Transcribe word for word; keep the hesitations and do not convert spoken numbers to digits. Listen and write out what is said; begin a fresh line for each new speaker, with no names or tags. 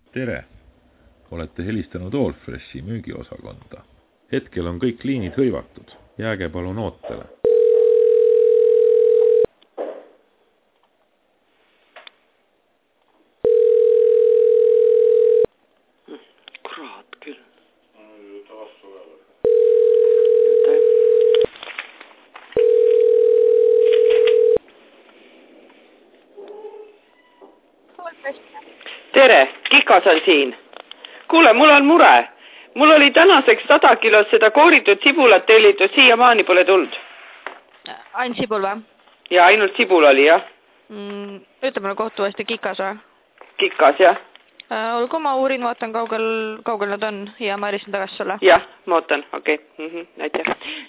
Tere! Olete helistanud Allfreshi müügiosakonda. Hetkel on kõik liinid hõivatud. Jääge palun ootele.
Kurat küll. Tere, Kikas on siin. Kuule, mul on mure. Mul oli tänaseks sada kilot seda kooritud sibulat tellitud, siiamaani pole tulnud.
Ainult sibul või?
Ja ainult sibul oli, jah.
Mm, ütle mulle kohtu uuesti Kikas või?
Kikas, jah.
Äh, olgu, ma uurin, vaatan kaugel, kaugel nad on ja ma helistan tagasi sulle.
Jah, ma ootan, okei. Okay. Mm-hmm. Aitäh.